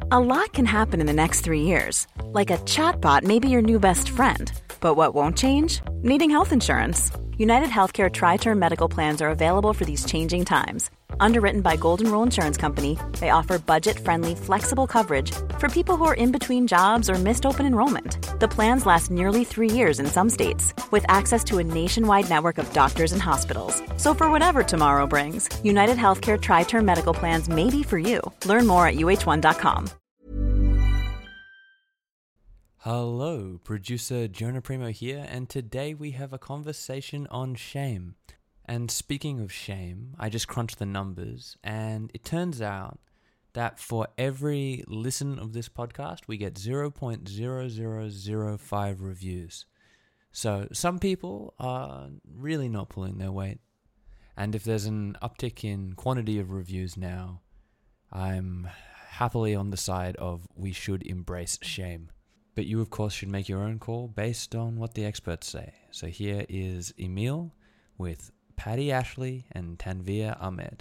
A lot can happen in the next 3 years. Like a chatbot may be your new best friend. But what won't change? Needing health insurance. United Healthcare Tri-Term Medical Plans are available for these changing times. Underwritten by Golden Rule Insurance Company, they offer budget-friendly, flexible coverage for people who are in between jobs or missed open enrollment. The plans last nearly 3 years in some states, with access to a nationwide network of doctors and hospitals. So for whatever tomorrow brings, United Healthcare Tri-Term Medical Plans may be for you. Learn more at uh1.com. Hello, producer Jonah Primo here, and today we have a conversation on shame. And speaking of shame, I just crunched the numbers, and it turns out that for every listen of this podcast, we get 0.0005 reviews. So some people are really not pulling their weight. And if there's an uptick in quantity of reviews now, I'm happily on the side of we should embrace shame. But you, of course, should make your own call based on what the experts say. So here is Emil with Paddy Ashley and Tanvir Ahmed.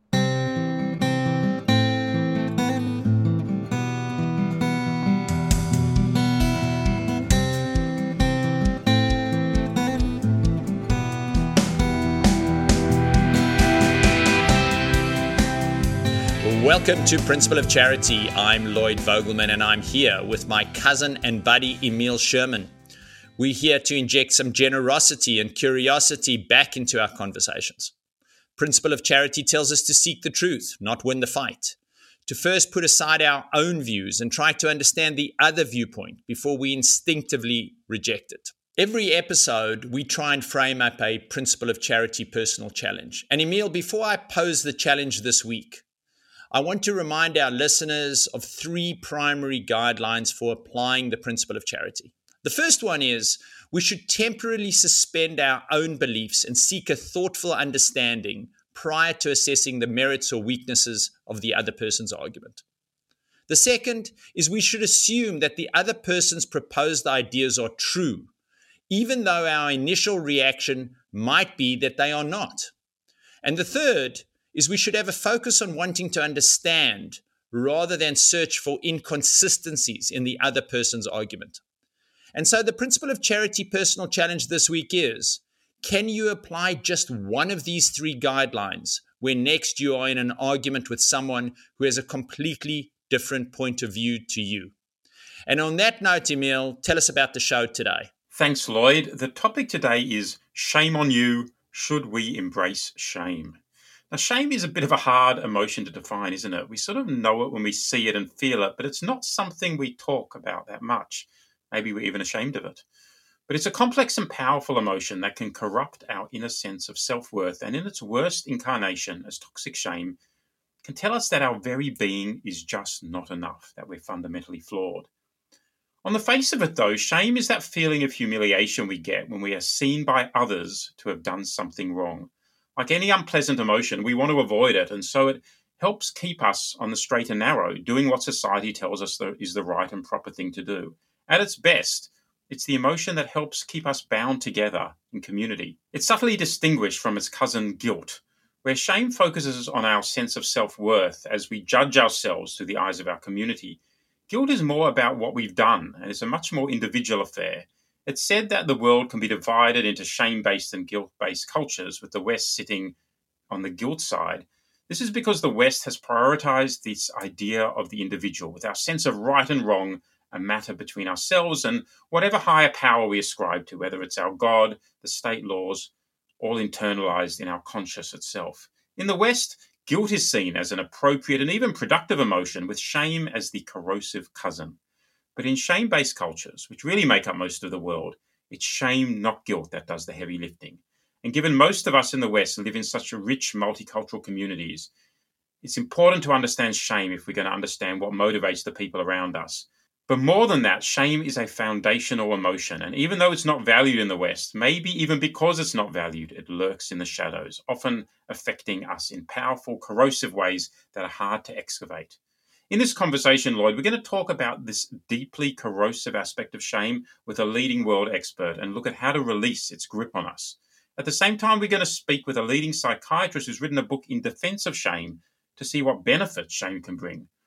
Welcome to Principle of Charity. I'm Lloyd Vogelman, and I'm here with my cousin and buddy Emil Sherman. We're here to inject some generosity and curiosity back into our conversations. Principle of Charity tells us to seek the truth, not win the fight. To first put aside our own views and try to understand the other viewpoint before we instinctively reject it. Every episode, we try and frame up a Principle of Charity personal challenge. And Emil, before I pose the challenge this week, I want to remind our listeners of 3 primary guidelines for applying the principle of charity. The first one is we should temporarily suspend our own beliefs and seek a thoughtful understanding prior to assessing the merits or weaknesses of the other person's argument. The second is we should assume that the other person's proposed ideas are true, even though our initial reaction might be that they are not. And the third is we should have a focus on wanting to understand rather than search for inconsistencies in the other person's argument. And so the Principle of Charity personal challenge this week is, can you apply just one of these 3 guidelines when next you are in an argument with someone who has a completely different point of view to you? And on that note, Emil, tell us about the show today. Thanks, Lloyd. The topic today is shame on you. Should we embrace shame? Now, shame is a bit of a hard emotion to define, isn't it? We sort of know it when we see it and feel it, but it's not something we talk about that much. Maybe we're even ashamed of it. But it's a complex and powerful emotion that can corrupt our inner sense of self-worth, and in its worst incarnation as toxic shame, can tell us that our very being is just not enough, that we're fundamentally flawed. On the face of it, though, shame is that feeling of humiliation we get when we are seen by others to have done something wrong. Like any unpleasant emotion, we want to avoid it, and so it helps keep us on the straight and narrow, doing what society tells us is the right and proper thing to do. At its best, it's the emotion that helps keep us bound together in community. It's subtly distinguished from its cousin guilt, where shame focuses on our sense of self-worth as we judge ourselves through the eyes of our community. Guilt is more about what we've done, and it's a much more individual affair. It's said that the world can be divided into shame-based and guilt-based cultures, with the West sitting on the guilt side. This is because the West has prioritized this idea of the individual, with our sense of right and wrong a matter between ourselves and whatever higher power we ascribe to, whether it's our God, the state laws, all internalized in our conscious itself. In the West, guilt is seen as an appropriate and even productive emotion, with shame as the corrosive cousin. But in shame-based cultures, which really make up most of the world, it's shame, not guilt, that does the heavy lifting. And given most of us in the West live in such rich multicultural communities, it's important to understand shame if we're going to understand what motivates the people around us. But more than that, shame is a foundational emotion. And even though it's not valued in the West, maybe even because it's not valued, it lurks in the shadows, often affecting us in powerful, corrosive ways that are hard to excavate. In this conversation, Lloyd, we're going to talk about this deeply corrosive aspect of shame with a leading world expert and look at how to release its grip on us. At the same time, we're going to speak with a leading psychiatrist who's written a book in defense of shame to see what benefits shame can bring.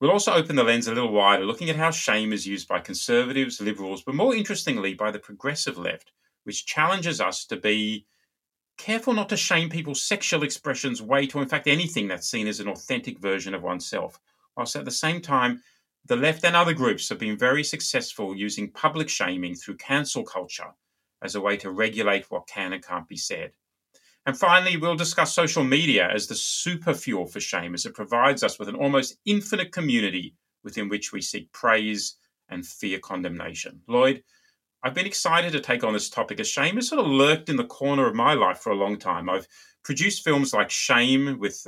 We'll also open the lens a little wider, looking at how shame is used by conservatives, liberals, but more interestingly by the progressive left, which challenges us to be careful not to shame people's sexual expressions, weight, or in fact anything that's seen as an authentic version of oneself. Whilst at the same time, the left and other groups have been very successful using public shaming through cancel culture as a way to regulate what can and can't be said. And finally, we'll discuss social media as the super fuel for shame, as it provides us with an almost infinite community within which we seek praise and fear condemnation. Lloyd, I've been excited to take on this topic, as shame has sort of lurked in the corner of my life for a long time. I've produced films like Shame with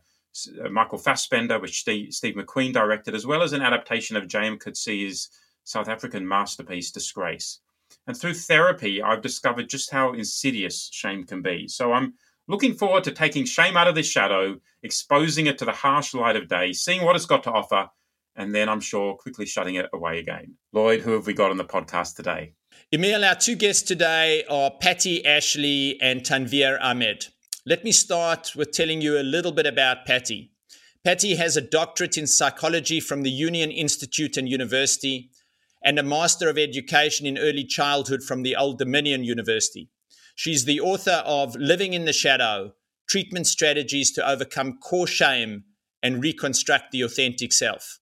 Michael Fassbender, which Steve McQueen directed, as well as an adaptation of J.M. Coetzee's South African masterpiece, Disgrace. And through therapy, I've discovered just how insidious shame can be. So I'm looking forward to taking shame out of the shadow, exposing it to the harsh light of day, seeing what it's got to offer, and then I'm sure quickly shutting it away again. Lloyd, who have we got on the podcast today? Emil, our two guests today are Patty Ashley and Tanveer Ahmed. Let me start with telling you a little bit about Patty. Patty has a doctorate in psychology from the Union Institute and University, and a Master of Education in Early Childhood from the Old Dominion University. She's the author of Living in the Shadow, Treatment Strategies to Overcome Core Shame and Reconstruct the Authentic Self.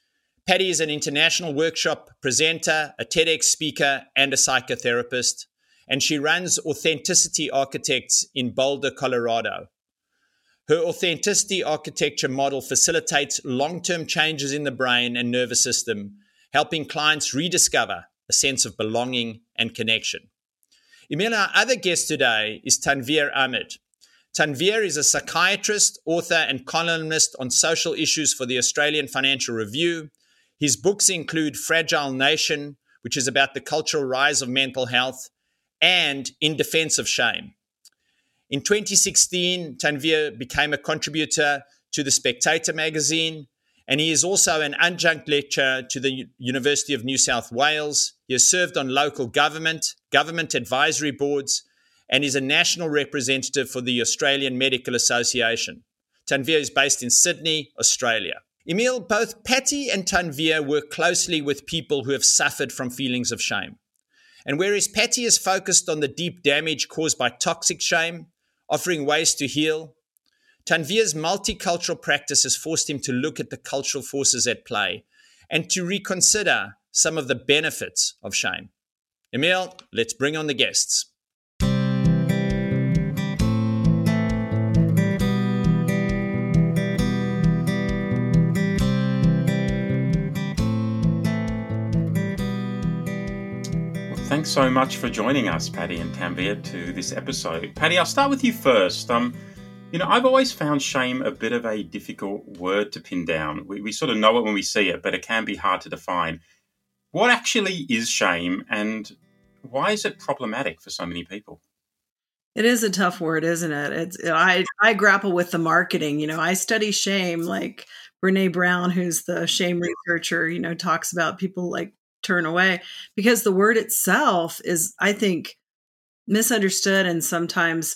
Patty is an international workshop presenter, a TEDx speaker, and a psychotherapist, and she runs Authenticity Architects in Boulder, Colorado. Her authenticity architecture model facilitates long-term changes in the brain and nervous system, helping clients rediscover a sense of belonging and connection. Emil, our other guest today is Tanveer Ahmed. Tanveer is a psychiatrist, author, and columnist on social issues for the Australian Financial Review. His books include Fragile Nation, which is about the cultural rise of mental health, and In Defense of Shame. In 2016, Tanveer became a contributor to The Spectator magazine, and he is also an adjunct lecturer to the University of New South Wales. He has served on local government advisory boards, and is a national representative for the Australian Medical Association. Tanveer is based in Sydney, Australia. Emil, both Patty and Tanveer work closely with people who have suffered from feelings of shame. And whereas Patty is focused on the deep damage caused by toxic shame, offering ways to heal, Tanveer's multicultural practice has forced him to look at the cultural forces at play and to reconsider some of the benefits of shame. Emil, let's bring on the guests. Thanks so much for joining us, Patty and Tanveer, to this episode. Patty, I'll start with you first. I've always found shame a bit of a difficult word to pin down. We sort of know it when we see it, but it can be hard to define. What actually is shame, and why is it problematic for so many people? It is a tough word, isn't it? I grapple with the marketing. I study shame, like Brené Brown, who's the shame researcher, talks about people like turn away, because the word itself is, I think, misunderstood and sometimes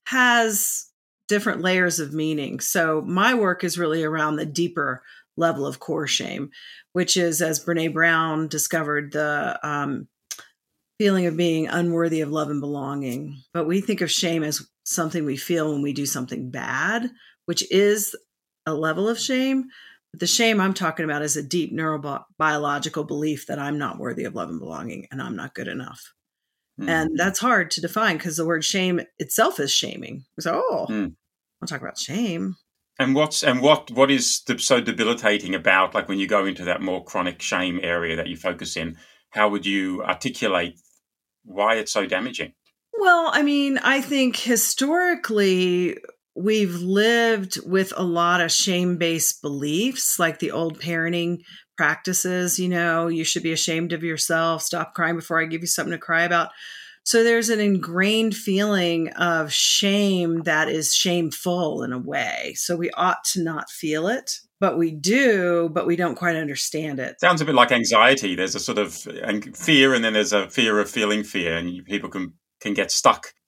has different layers of meaning. So my work is really around the deeper level of core shame, which is, as Brené Brown discovered, the feeling of being unworthy of love and belonging. But we think of shame as something we feel when we do something bad, which is a level of shame. The shame I'm talking about is a deep neurobiological belief that I'm not worthy of love and belonging and I'm not good enough. Mm. And that's hard to define because the word shame itself is shaming. So, I'll talk about shame. And what is so debilitating about, like, when you go into that more chronic shame area that you focus in, how would you articulate why it's so damaging? Well, I think historically, we've lived with a lot of shame-based beliefs, like the old parenting practices, you should be ashamed of yourself, stop crying before I give you something to cry about. So there's an ingrained feeling of shame that is shameful in a way. So we ought to not feel it, but we do, but we don't quite understand it. Sounds a bit like anxiety. There's a sort of fear, and then there's a fear of feeling fear, and people can get stuck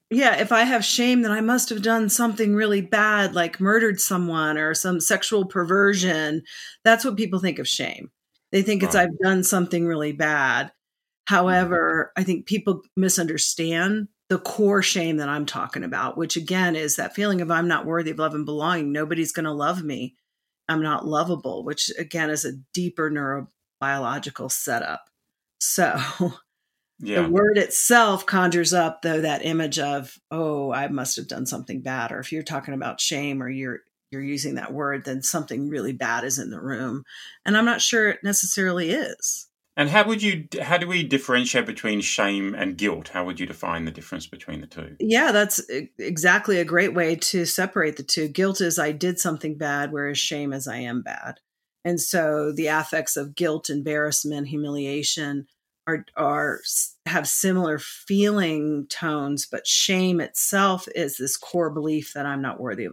Yeah, if I have shame, then I must have done something really bad, like murdered someone or some sexual perversion. That's what people think of shame. They think it's Right. I've done something really bad. However, I think people misunderstand the core shame that I'm talking about, which again is that feeling of I'm not worthy of love and belonging. Nobody's going to love me. I'm not lovable, which again is a deeper neurobiological setup. So the Yeah. word itself conjures up, though, that image of, oh, I must have done something bad. Or if you're talking about shame or you're using that word, then something really bad is in the room. And I'm not sure it necessarily is. And how do we differentiate between shame and guilt? How would you define the difference between the two? Yeah, that's exactly a great way to separate the two. Guilt is I did something bad, whereas shame is I am bad. And so the affects of guilt, embarrassment, humiliation are have similar feeling tones, but shame itself is this core belief that I'm not worthy of.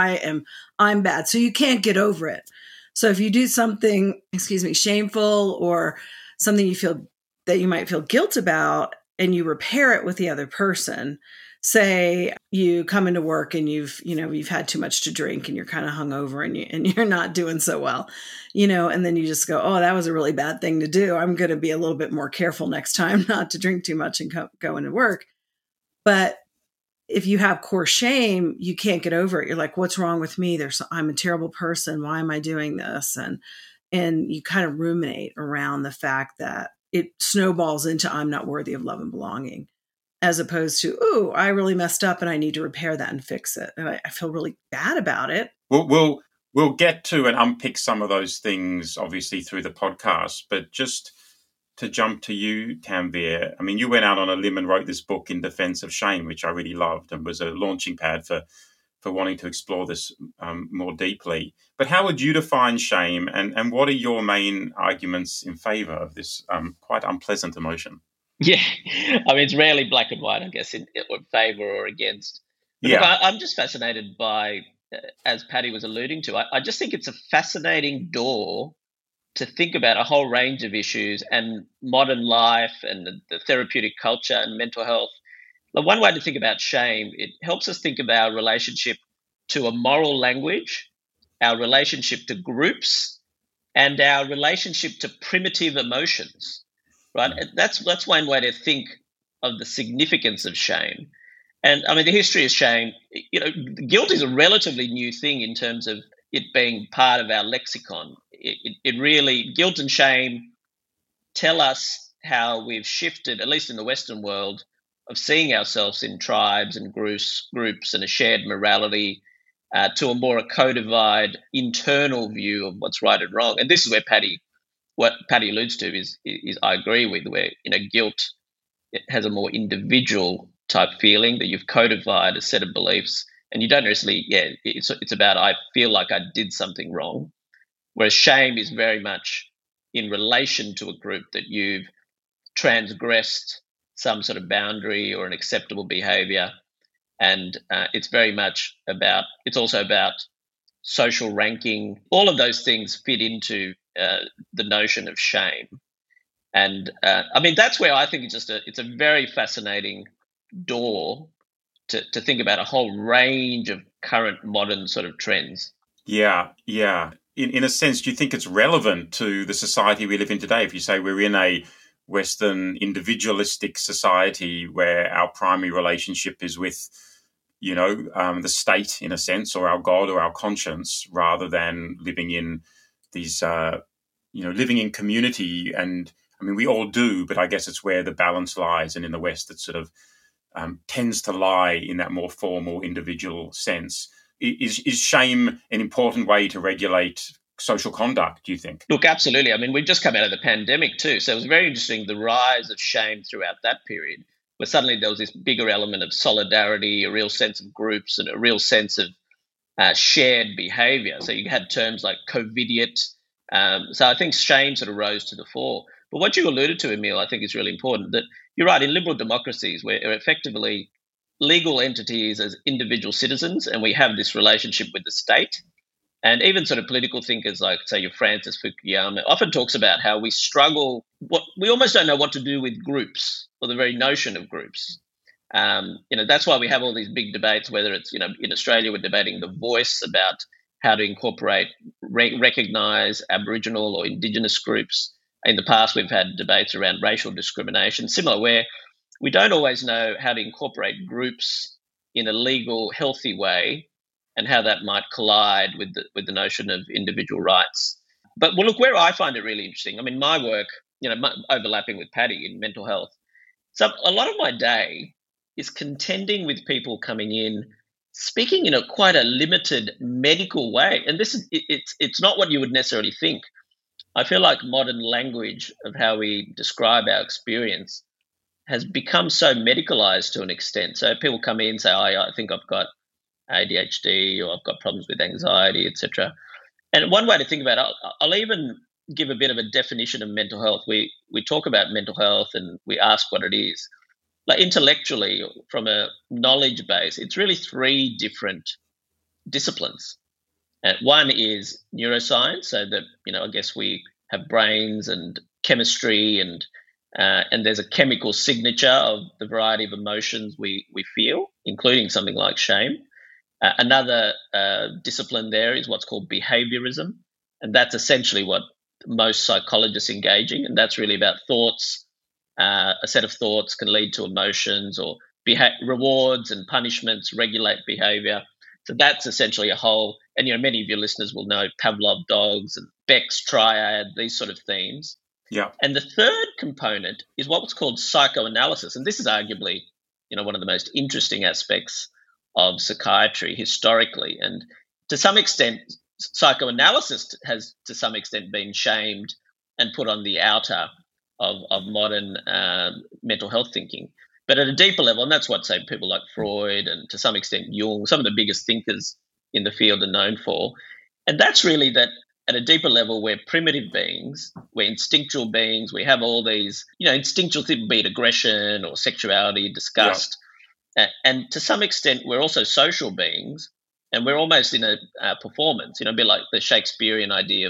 I'm bad. So you can't get over it. So if you do something, shameful or something you feel that you might feel guilt about, and you repair it with the other person. Say you come into work and you've had too much to drink and you're kind of hungover and you're not doing so well, and then you just go, oh, that was a really bad thing to do. I'm going to be a little bit more careful next time not to drink too much and go into work. But if you have core shame, you can't get over it. You're like, what's wrong with me? I'm a terrible person. Why am I doing this? And you kind of ruminate around the fact that it snowballs into I'm not worthy of love and belonging, as opposed to, oh, I really messed up and I need to repair that and fix it. And I feel really bad about it. We'll get to and unpick some of those things, obviously, through the podcast. But just to jump to you, Tanvir, I mean, you went out on a limb and wrote this book in defense of shame, which I really loved and was a launching pad for wanting to explore this more deeply. But how would you define shame, and what are your main arguments in favor of this quite unpleasant emotion? Yeah, I mean, it's rarely black and white, I guess, in favor or against. But Yeah. look, I'm just fascinated by, as Patty was alluding to, I just think it's a fascinating door to think about a whole range of issues and modern life and the therapeutic culture and mental health. One way to think about shame, it helps us think about our relationship to a moral language, our relationship to groups, and our relationship to primitive emotions, right? That's one way to think of the significance of shame. And I mean, the history of shame, guilt is a relatively new thing in terms of it being part of our lexicon. It really, guilt and shame tell us how we've shifted, at least in the Western world, of seeing ourselves in tribes and groups and a shared morality to a more codified internal view of what's right and wrong. And this is where what Patty alludes to is I agree with, where guilt, it has a more individual type feeling that you've codified a set of beliefs, and you don't necessarily, it's about I feel like I did something wrong, whereas shame is very much in relation to a group that you've transgressed some sort of boundary or an acceptable behavior. And it's also about social ranking. All of those things fit into the notion of shame. And I mean, that's where I think it's a very fascinating door to think about a whole range of current modern sort of trends. Yeah. In a sense, do you think it's relevant to the society we live in today? If you say we're in a Western individualistic society where our primary relationship is with, the state in a sense, or our God or our conscience, rather than living in these, living in community. And I mean, we all do, but I guess it's where the balance lies. And in the West, it sort of tends to lie in that more formal individual sense. Is shame an important way to regulate social conduct, do you think? Look, absolutely. I mean, we've just come out of the pandemic too. So it was very interesting, the rise of shame throughout that period, where suddenly there was this bigger element of solidarity, a real sense of groups, and a real sense of shared behavior. So you had terms like COVIDiate. So I think shame sort of rose to the fore. But what you alluded to, Emil, I think is really important, that you're right, in liberal democracies, where effectively legal entities as individual citizens, and we have this relationship with the state. And even sort of political thinkers like, say, your Francis Fukuyama often talks about how we struggle, we almost don't know what to do with groups, or the very notion of groups. That's why we have all these big debates, whether it's, in Australia, we're debating The Voice about how to incorporate, recognise Aboriginal or Indigenous groups. In the past, we've had debates around racial discrimination, similar, where we don't always know how to incorporate groups in a legal, healthy way and how that might collide with the notion of individual rights. But well, look, where I find it really interesting, I mean, my work, overlapping with Paddy in mental health. So a lot of my day is contending with people coming in, speaking in quite a limited medical way. And this is, it's not what you would necessarily think. I feel like modern language of how we describe our experience has become so medicalized to an extent. So people come in and say, I think I've got ADHD, or I've got problems with anxiety, etc. And one way to think about it, I'll even give a bit of a definition of mental health. We talk about mental health and we ask what it is. Like intellectually, from a knowledge base, it's really three different disciplines. One is neuroscience, so that, I guess we have brains and chemistry, and there's a chemical signature of the variety of emotions we feel, including something like shame. Another discipline there is what's called behaviorism, and that's essentially what most psychologists engage in, and that's really about thoughts. A set of thoughts can lead to emotions, or rewards and punishments regulate behavior. So that's essentially a whole, and many of your listeners will know Pavlov dogs and Beck's triad, these sort of themes. Yeah. And the third component is what's called psychoanalysis, and this is arguably, one of the most interesting aspects of psychiatry historically. And to some extent, psychoanalysis has to some extent been shamed and put on the outer of modern mental health thinking. But at a deeper level, and that's what, say, people like Freud and to some extent Jung, some of the biggest thinkers in the field are known for. And that's really that at a deeper level, we're primitive beings, we're instinctual beings, we have all these, instinctual things, be it aggression or sexuality, disgust. Yeah. And to some extent, we're also social beings, and we're almost in a performance, a bit like the Shakespearean idea of,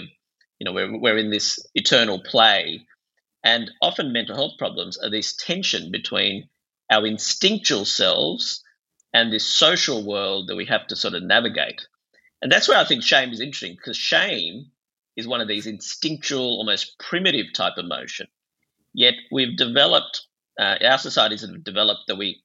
we're in this eternal play. And often mental health problems are this tension between our instinctual selves and this social world that we have to sort of navigate. And that's where I think shame is interesting, because shame is one of these instinctual, almost primitive type emotion. Yet we've developed, our societies have developed that we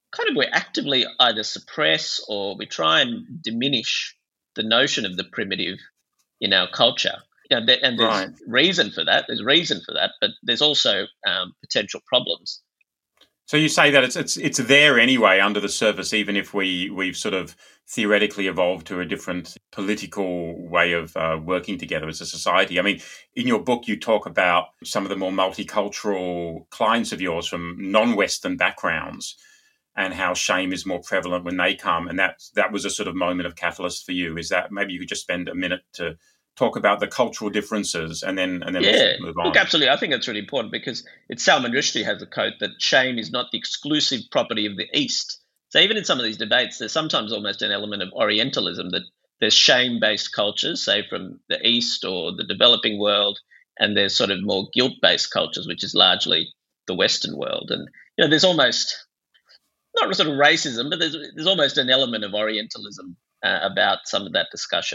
actively either suppress or we try and diminish the notion of the primitive in our culture. And there's right. reason for that. There's reason for that, but there's also potential problems. So you say that it's there anyway under the surface, even if we've sort of theoretically evolved to a different political way of working together as a society. I mean, in your book, you talk about some of the more multicultural clients of yours from non-Western backgrounds and how shame is more prevalent when they come. And that was a sort of moment of catalyst for you. Is that, maybe you could just spend a minute to talk about the cultural differences and then we'll move on. Look, absolutely. I think that's really important, because Salman Rushdie has a quote that shame is not the exclusive property of the East. So even in some of these debates, there's sometimes almost an element of Orientalism, that there's shame-based cultures, say from the East or the developing world, and there's sort of more guilt-based cultures, which is largely the Western world. And there's almost not sort of racism, but there's almost an element of Orientalism about some of that discussion.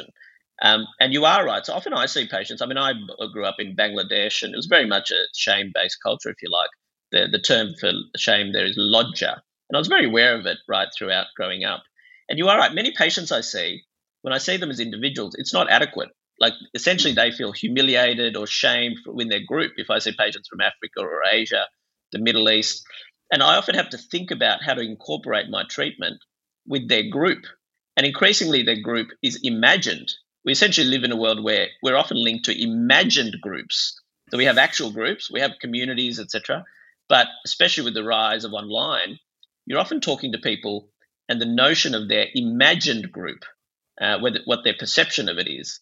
And you are right. So often I see patients, I mean, I grew up in Bangladesh, and it was very much a shame-based culture, if you like. The term for shame there is lodja. And I was very aware of it right throughout growing up. And you are right. Many patients I see, when I see them as individuals, it's not adequate. Like, essentially they feel humiliated or shamed in their group. If I see patients from Africa or Asia, the Middle East, and I often have to think about how to incorporate my treatment with their group. And increasingly their group is imagined. We essentially live in a world where we're often linked to imagined groups. So we have actual groups, we have communities, etc. But especially with the rise of online, you're often talking to people and the notion of their imagined group, what their perception of it is.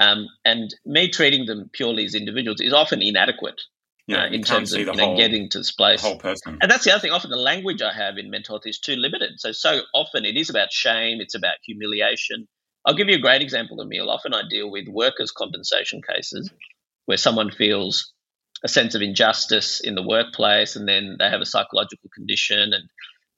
And me treating them purely as individuals is often inadequate in terms of getting to this place. The whole person. And that's the other thing. Often the language I have in mental health is too limited. So often it is about shame, it's about humiliation. I'll give you a great example, Emil. Often I deal with workers' compensation cases where someone feels a sense of injustice in the workplace, and then they have a psychological condition, and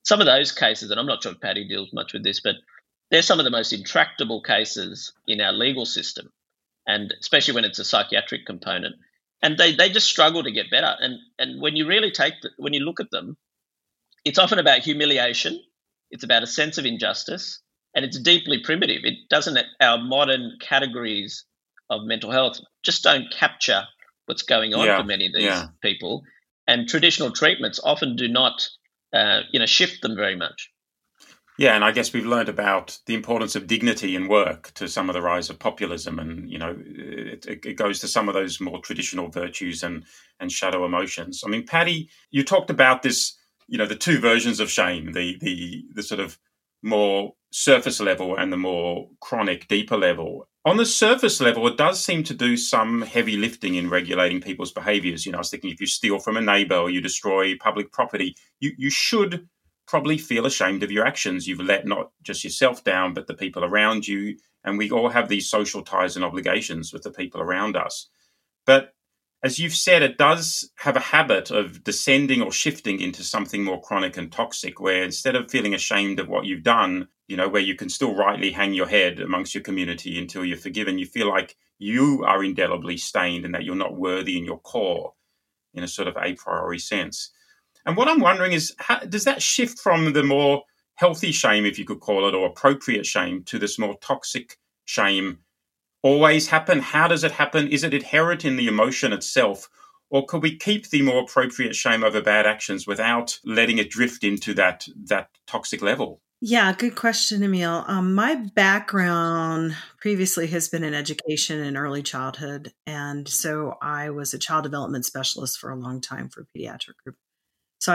some of those cases, and I'm not sure if Patty deals much with this, but they're some of the most intractable cases in our legal system, and especially when it's a psychiatric component. And they just struggle to get better. And when you really when you look at them, it's often about humiliation. It's about a sense of injustice, and it's deeply primitive. It doesn't. Our modern categories of mental health just don't capture what's going on for many of these people, and traditional treatments often do not, shift them very much. Yeah, and I guess we've learned about the importance of dignity in work to some of the rise of populism, and it goes to some of those more traditional virtues and shadow emotions. I mean, Patty, you talked about this, the two versions of shame, the sort of more surface level and the more chronic, deeper level. On the surface level, it does seem to do some heavy lifting in regulating people's behaviours. I was thinking if you steal from a neighbour or you destroy public property, you should probably feel ashamed of your actions. You've let not just yourself down, but the people around you. And we all have these social ties and obligations with the people around us. But as you've said, it does have a habit of descending or shifting into something more chronic and toxic, where instead of feeling ashamed of what you've done, where you can still rightly hang your head amongst your community until you're forgiven, you feel like you are indelibly stained and that you're not worthy in your core in a sort of a priori sense. And what I'm wondering is, how does that shift from the more healthy shame, if you could call it, or appropriate shame, to this more toxic shame always happen? How does it happen? Is it inherent in the emotion itself? Or could we keep the more appropriate shame over bad actions without letting it drift into that toxic level? Yeah, good question, Emil. My background previously has been in education and early childhood. And so I was a child development specialist for a long time for a pediatric group. So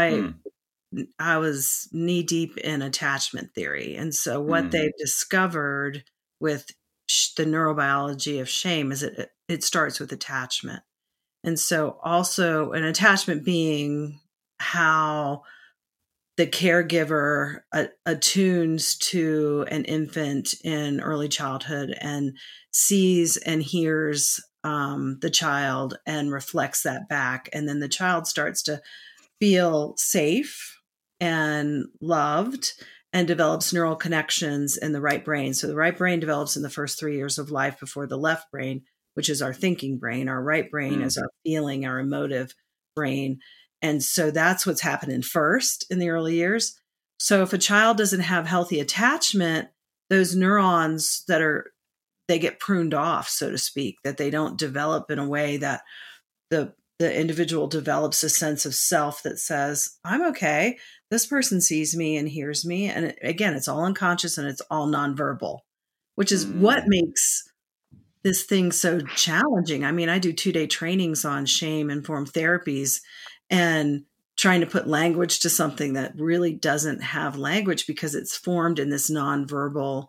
I was knee deep in attachment theory. And so what they've discovered with the neurobiology of shame is it starts with attachment. And so also an attachment being how the caregiver attunes to an infant in early childhood and sees and hears the child and reflects that back. And then the child starts to feel safe and loved and develops neural connections in the right brain. So the right brain develops in the first 3 years of life before the left brain, which is our thinking brain. Our right brain is our feeling, our emotive brain. And so that's what's happening first in the early years. So if a child doesn't have healthy attachment, those neurons they get pruned off, so to speak, that they don't develop in a way that the individual develops a sense of self that says, I'm okay. This person sees me and hears me. And again, it's all unconscious and it's all nonverbal, which is what makes this thing so challenging. I mean, I do 2-day trainings on shame-informed therapies and trying to put language to something that really doesn't have language because it's formed in this nonverbal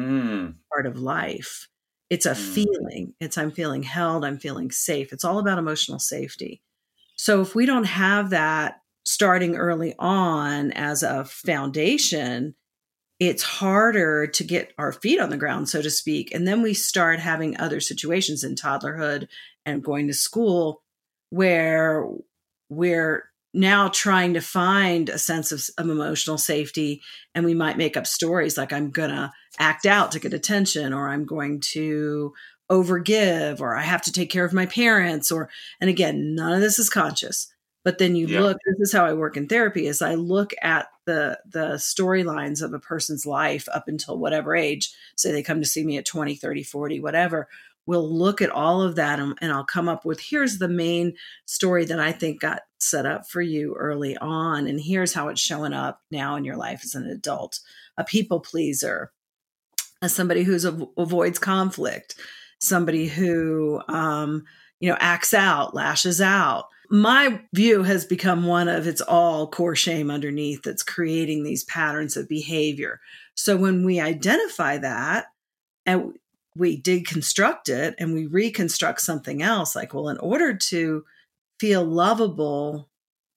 part of life. It's a feeling. I'm feeling held. I'm feeling safe. It's all about emotional safety. So if we don't have that starting early on as a foundation, it's harder to get our feet on the ground, so to speak. And then we start having other situations in toddlerhood and going to school where we're now trying to find a sense of emotional safety. And we might make up stories like I'm going to act out to get attention, or I'm going to overgive, or I have to take care of my parents, and again, none of this is conscious. But then you look, this is how I work in therapy, is I look at the storylines of a person's life up until whatever age. Say they come to see me at 20, 30, 40, whatever. We'll look at all of that and I'll come up with, here's the main story that I think got set up for you early on. And here's how it's showing up now in your life as an adult. A people pleaser, as somebody who avoids conflict, somebody who, acts out, lashes out. My view has become one of it's all core shame underneath that's creating these patterns of behavior. So when we identify that and we deconstruct it and we reconstruct something else, like, well, in order to feel lovable,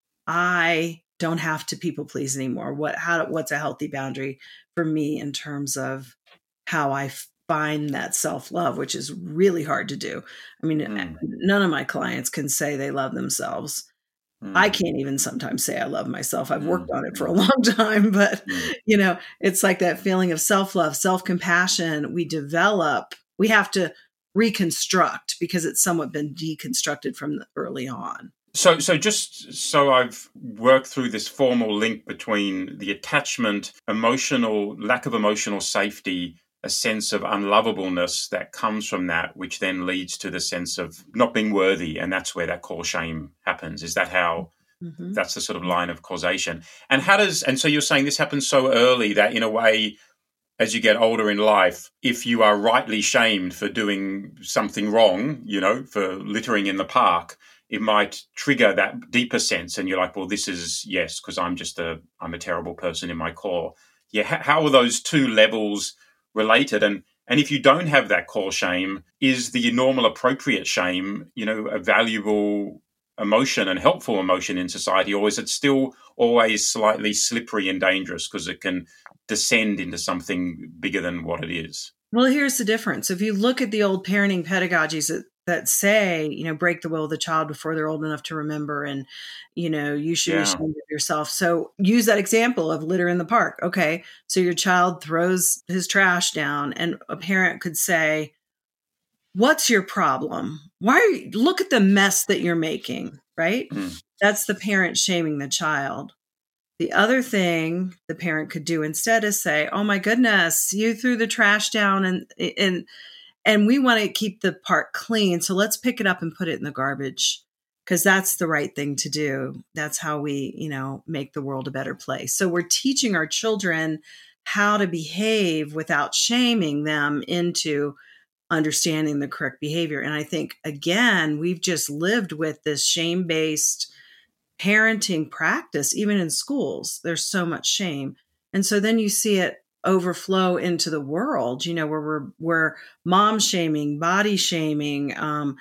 I don't have to people please anymore. What's a healthy boundary for me in terms of how I find that self-love, which is really hard to do. I mean, none of my clients can say they love themselves. I can't even sometimes say I love myself. I've worked on it for a long time, but it's like that feeling of self-love, self-compassion we develop. We have to reconstruct because it's somewhat been deconstructed from early on. So just so I've worked through this formal link between the attachment, lack of emotional safety, a sense of unlovableness that comes from that, which then leads to the sense of not being worthy. And that's where that core shame happens. Is that how that's the sort of line of causation? And so you're saying this happens so early that in a way, as you get older in life, if you are rightly shamed for doing something wrong, for littering in the park, it might trigger that deeper sense. And you're like, well, this is, yes, because I'm a terrible person in my core. Yeah. How are those two levels related? And if you don't have that core shame, is the normal appropriate shame, a valuable emotion and helpful emotion in society, or is it still always slightly slippery and dangerous because it can descend into something bigger than what it is? Well, here's the difference. If you look at the old parenting pedagogies that say, break the will of the child before they're old enough to remember, and, you should be ashamed of yourself. So use that example of litter in the park. Okay. So your child throws his trash down and a parent could say, what's your problem? Look at the mess that you're making, right? That's the parent shaming the child. The other thing the parent could do instead is say, oh my goodness, you threw the trash down and we want to keep the park clean. So let's pick it up and put it in the garbage because that's the right thing to do. That's how we, make the world a better place. So we're teaching our children how to behave without shaming them into understanding the correct behavior. And I think, again, we've just lived with this shame-based parenting practice, even in schools. There's so much shame. And so then you see it overflow into the world, where we're mom shaming, body shaming,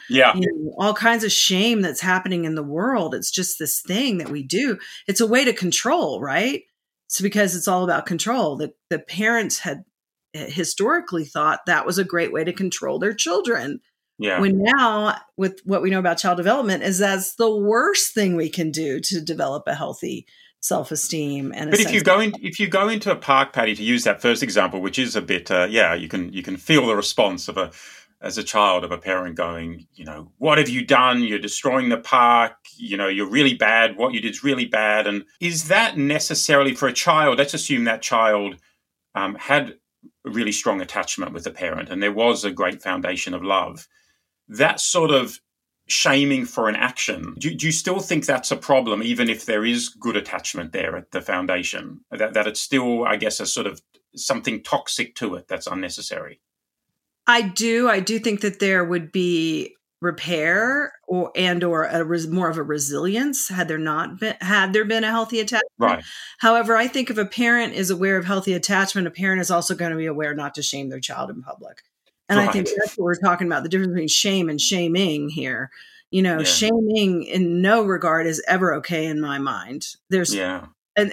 all kinds of shame that's happening in the world. It's just this thing that we do. It's a way to control, right? It's because it's all about control. The parents had historically thought that was a great way to control their children. Yeah. When now, with what we know about child development, is that's the worst thing we can do to develop a healthy self-esteem. But if you go into a park, Patty, to use that first example, which is a bit, you can feel the response as a child of a parent going, what have you done? You're destroying the park. You're really bad. What you did is really bad. And is that necessarily for a child? Let's assume that child had a really strong attachment with the parent and there was a great foundation of love. That sort of shaming for an action, do you still think that's a problem, even if there is good attachment there at the foundation? That it's still, I guess, a sort of something toxic to it that's unnecessary? I do think that there would be repair or more of a resilience had there been a healthy attachment. Right. However, I think if a parent is aware of healthy attachment, a parent is also going to be aware not to shame their child in public. And right. I think that's what we're talking about, the difference between shame and shaming here. Shaming in no regard is ever okay in my mind. And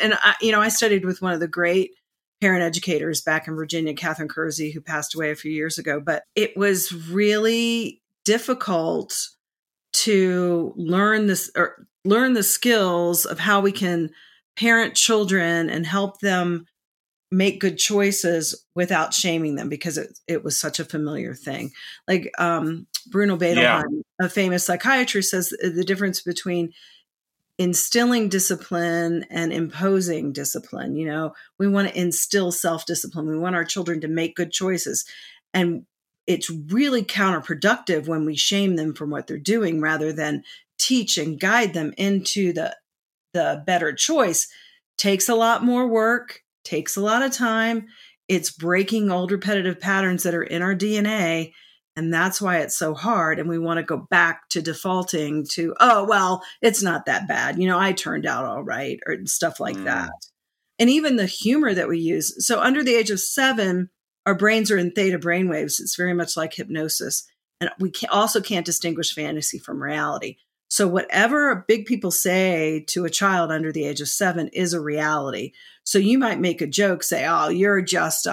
I studied with one of the great parent educators back in Virginia, Catherine Kersey, who passed away a few years ago. But it was really difficult to learn the skills of how we can parent children and help them make good choices without shaming them, because it was such a familiar thing. Like Bruno Bedelheim, a famous psychiatrist, says the difference between instilling discipline and imposing discipline. We want to instill self-discipline. We want our children to make good choices. And it's really counterproductive when we shame them for what they're doing rather than teach and guide them into the better choice. Takes a lot more work, takes a lot of time. It's breaking old repetitive patterns that are in our DNA. And that's why it's so hard. And we want to go back to defaulting to, oh, well, it's not that bad. I turned out all right, or stuff like that. And even the humor that we use. So under the age of 7, our brains are in theta brainwaves. It's very much like hypnosis. And we also can't distinguish fantasy from reality. So whatever big people say to a child under the age of 7 is a reality. So you might make a joke, say, oh, you're just,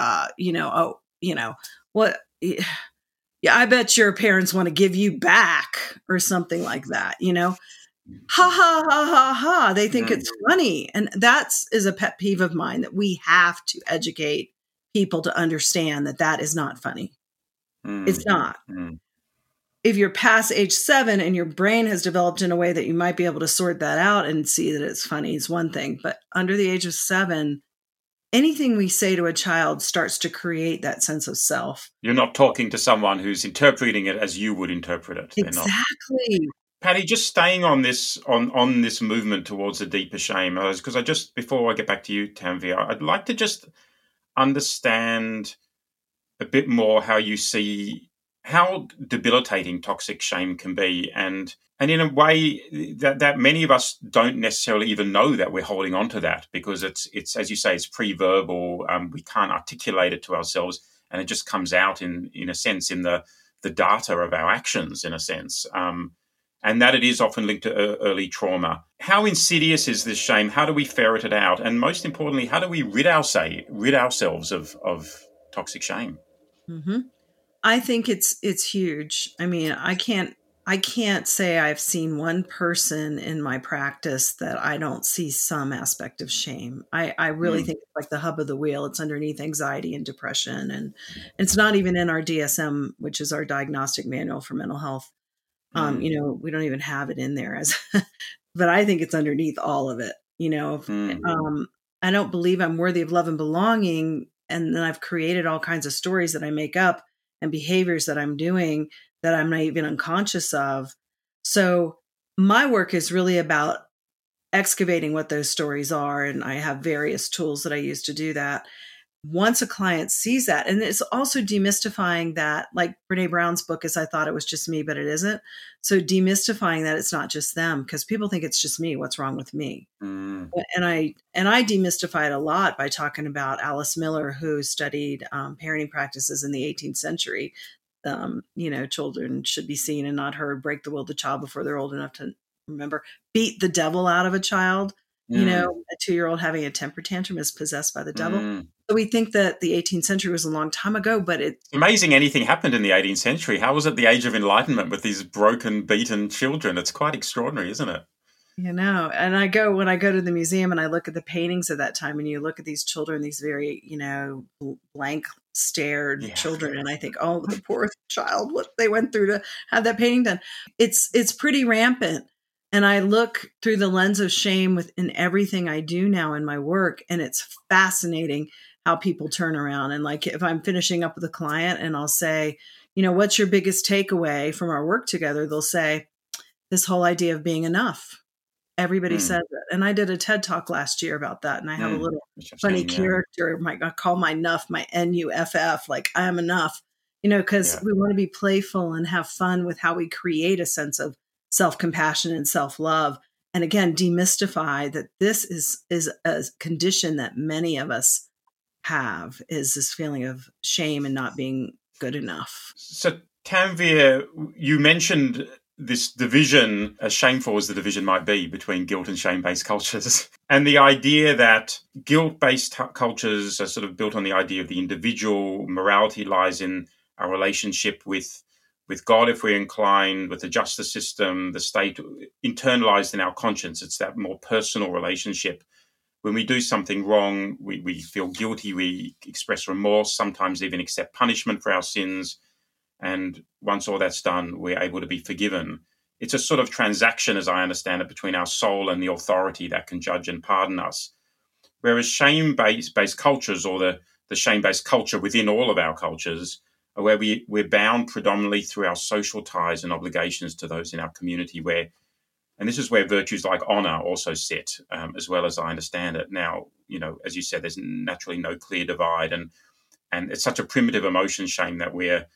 what? Yeah, I bet your parents want to give you back or something like that, ha ha ha ha ha. They think it's funny. And is a pet peeve of mine, that we have to educate people to understand that is not funny. It's not. If you're past age 7 and your brain has developed in a way that you might be able to sort that out and see that it's funny is one thing. But under the age of 7, anything we say to a child starts to create that sense of self. You're not talking to someone who's interpreting it as you would interpret it. Exactly. Patty, just staying on this on this movement towards a deeper shame, because before I get back to you, Tanvir, I'd like to just understand a bit more how you see how debilitating toxic shame can be, and in a way that many of us don't necessarily even know that we're holding on to that, because it's as you say, it's pre-verbal. We can't articulate it to ourselves, and it just comes out in a sense in the data of our actions, in a sense, and that it is often linked to early trauma. How insidious is this shame? How do we ferret it out? And most importantly, how do we rid ourselves of toxic shame? Mm-hmm. I think it's huge. I mean, I can't say I've seen one person in my practice that I don't see some aspect of shame. I really think it's like the hub of the wheel. It's underneath anxiety and depression, and it's not even in our DSM, which is our diagnostic manual for mental health. We don't even have it in there but I think it's underneath all of it. I don't believe I'm worthy of love and belonging, and then I've created all kinds of stories that I make up and behaviors that I'm doing that I'm not even unconscious of. So my work is really about excavating what those stories are. And I have various tools that I use to do that. Once a client sees that, and it's also demystifying that, like Brene Brown's book is I Thought It Was Just Me, but it isn't. So demystifying that it's not just them, because people think it's just me. What's wrong with me? And I demystify it a lot by talking about Alice Miller, who studied parenting practices in the 18th century. Children should be seen and not heard, break the will of the child before they're old enough to remember, beat the devil out of a child. A 2-year-old having a temper tantrum is possessed by the devil. So we think that the 18th century was a long time ago, but it's amazing anything happened in the 18th century. How was it the age of enlightenment with these broken, beaten children? It's quite extraordinary, isn't it? And when I go to the museum and I look at the paintings of that time, and you look at these children, these very, blank stared children, and I think, oh, the poor child, what they went through to have that painting done. It's pretty rampant. And I look through the lens of shame within everything I do now in my work. And it's fascinating how people turn around. And like, if I'm finishing up with a client and I'll say, what's your biggest takeaway from our work together? They'll say, this whole idea of being enough. Everybody says it. And I did a TED talk last year about that. And I have a little funny character. I call my Nuff, my NUFF, like I am enough, because we want to be playful and have fun with how we create a sense of self-compassion and self-love. And again, demystify that this is a condition that many of us have, is this feeling of shame and not being good enough. So Tanvir, you mentioned this division, as shameful as the division might be, between guilt and shame-based cultures. And the idea that guilt-based cultures are sort of built on the idea of the individual. Morality lies in our relationship with God, if we're inclined, with the justice system, the state, internalized in our conscience. It's that more personal relationship. When we do something wrong, we feel guilty, we express remorse, sometimes even accept punishment for our sins. And once all that's done, we're able to be forgiven. It's a sort of transaction, as I understand it, between our soul and the authority that can judge and pardon us. Whereas shame-based cultures, or the shame-based culture within all of our cultures, where we're bound predominantly through our social ties and obligations to those in our community, and this is where virtues like honor also sit, as well as I understand it. Now, as you said, there's naturally no clear divide, and it's such a primitive emotion, shame, that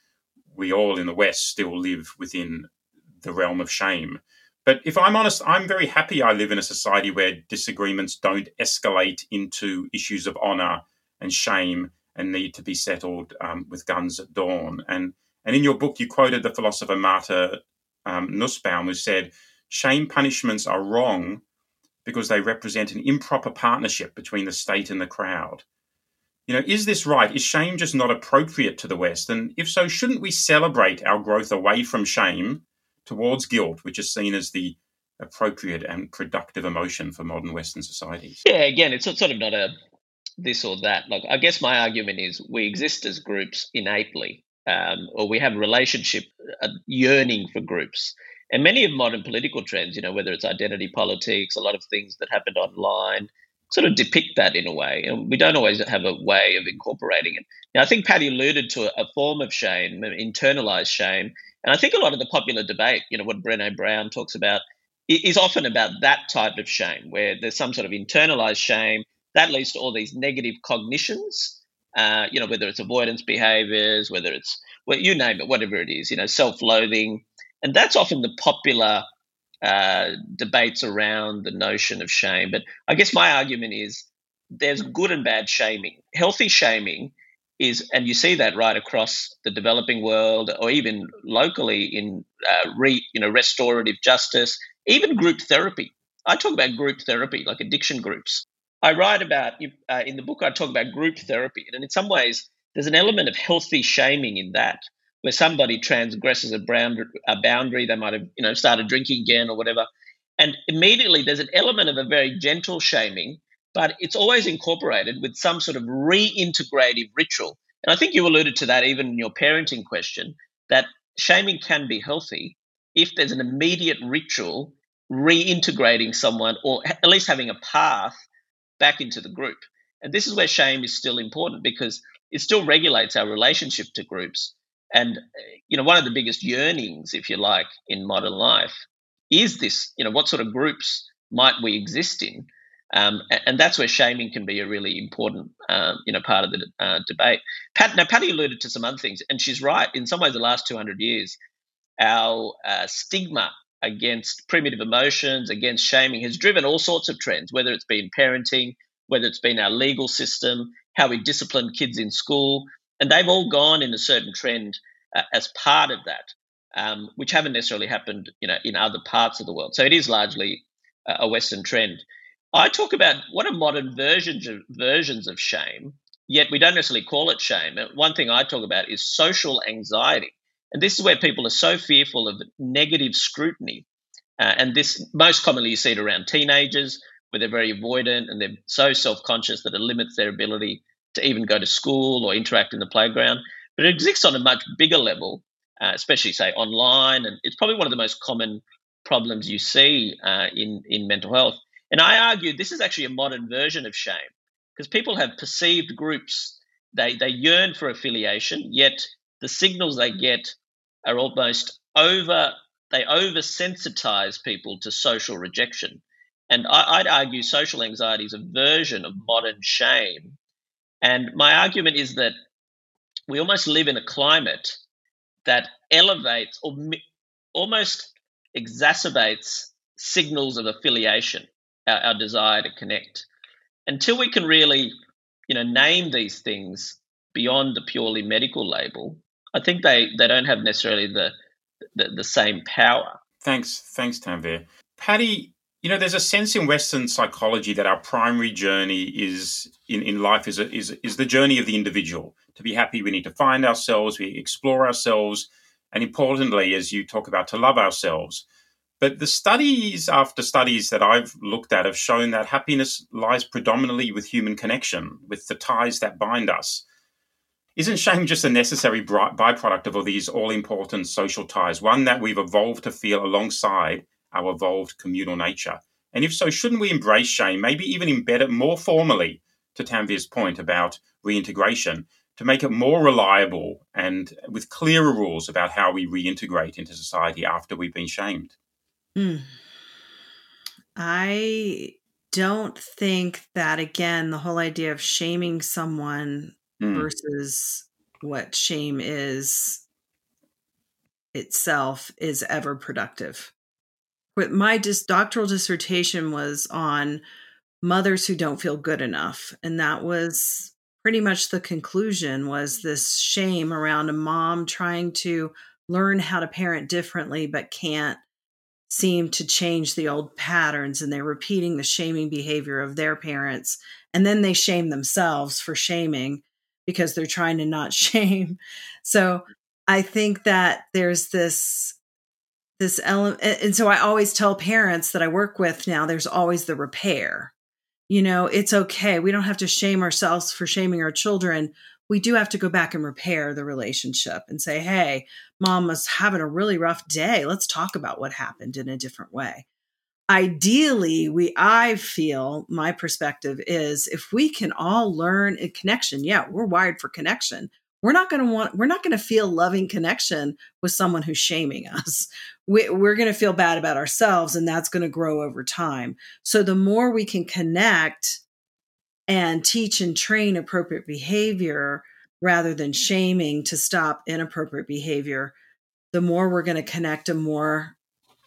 we all in the West still live within the realm of shame. But if I'm honest, I'm very happy I live in a society where disagreements don't escalate into issues of honor and shame and need to be settled with guns at dawn. And in your book, you quoted the philosopher Martha Nussbaum, who said, shame punishments are wrong because they represent an improper partnership between the state and the crowd. Is this right? Is shame just not appropriate to the West? And if so, shouldn't we celebrate our growth away from shame towards guilt, which is seen as the appropriate and productive emotion for modern Western societies? Yeah, again, it's sort of not a this or that. Like, I guess my argument is we exist as groups innately, or we have a relationship, a yearning for groups. And many of modern political trends, whether it's identity politics, a lot of things that happened online, sort of depict that in a way. And we don't always have a way of incorporating it. Now, I think Patty alluded to a form of shame, internalized shame. And I think a lot of the popular debate, what Brené Brown talks about, is often about that type of shame, where there's some sort of internalized shame that leads to all these negative cognitions, whether it's avoidance behaviors, whether it's, well, you name it, whatever it is, self-loathing. And that's often the popular debates around the notion of shame. But I guess my argument is there's good and bad shaming. Healthy shaming is, and you see that right across the developing world, or even locally in restorative justice, even group therapy. I talk about group therapy, like addiction groups. I write about, in the book, I talk about group therapy. And in some ways, there's an element of healthy shaming in that, where somebody transgresses a boundary, they might have, started drinking again or whatever. And immediately there's an element of a very gentle shaming, but it's always incorporated with some sort of reintegrative ritual. And I think you alluded to that even in your parenting question, that shaming can be healthy if there's an immediate ritual reintegrating someone, or at least having a path back into the group. And this is where shame is still important, because it still regulates our relationship to groups. And, one of the biggest yearnings, if you like, in modern life is this, what sort of groups might we exist in? And that's where shaming can be a really important, part of the debate. Patty alluded to some other things, and she's right. In some ways, the last 200 years, our stigma against primitive emotions, against shaming, has driven all sorts of trends, whether it's been parenting, whether it's been our legal system, how we discipline kids in school. And they've all gone in a certain trend as part of that, which haven't necessarily happened, in other parts of the world. So it is largely a Western trend. I talk about what are modern versions of shame, yet we don't necessarily call it shame. One thing I talk about is social anxiety. And this is where people are so fearful of negative scrutiny. And this, most commonly you see it around teenagers, where they're very avoidant and they're so self-conscious that it limits their ability to even go to school or interact in the playground. But it exists on a much bigger level, especially, say, online. And it's probably one of the most common problems you see in mental health. And I argue this is actually a modern version of shame, because people have perceived groups. They yearn for affiliation, yet the signals they get are almost they oversensitize people to social rejection. And I'd argue social anxiety is a version of modern shame. And my argument is that we almost live in a climate that elevates or almost exacerbates signals of affiliation, our desire to connect. Until we can really, name these things beyond the purely medical label, I think they don't have necessarily the same power. Thanks, Tanvir. Patty, there's a sense in Western psychology that our primary journey is in life is the journey of the individual. To be happy, we need to find ourselves, we explore ourselves, and importantly, as you talk about, to love ourselves. But the studies after studies that I've looked at have shown that happiness lies predominantly with human connection, with the ties that bind us. Isn't shame just a necessary byproduct of all these all-important social ties, one that we've evolved to feel alongside our evolved communal nature? And if so, shouldn't we embrace shame, maybe even embed it more formally, to Tanvir's point about reintegration, to make it more reliable and with clearer rules about how we reintegrate into society after we've been shamed? I don't think that, again, the whole idea of shaming someone versus what shame is itself is ever productive. But my doctoral dissertation was on mothers who don't feel good enough. And that was pretty much the conclusion, was this shame around a mom trying to learn how to parent differently, but can't seem to change the old patterns, and they're repeating the shaming behavior of their parents. And then they shame themselves for shaming because they're trying to not shame. So I think that there's this this element. And so I always tell parents that I work with now, there's always the repair. It's okay. We don't have to shame ourselves for shaming our children. We do have to go back and repair the relationship and say, hey, mom was having a really rough day. Let's talk about what happened in a different way. Ideally, I feel my perspective is if we can all learn a connection, we're wired for connection. We're not going to feel loving connection with someone who's shaming us. We're going to feel bad about ourselves, and that's going to grow over time. So the more we can connect and teach and train appropriate behavior rather than shaming to stop inappropriate behavior, the more we're going to connect and more,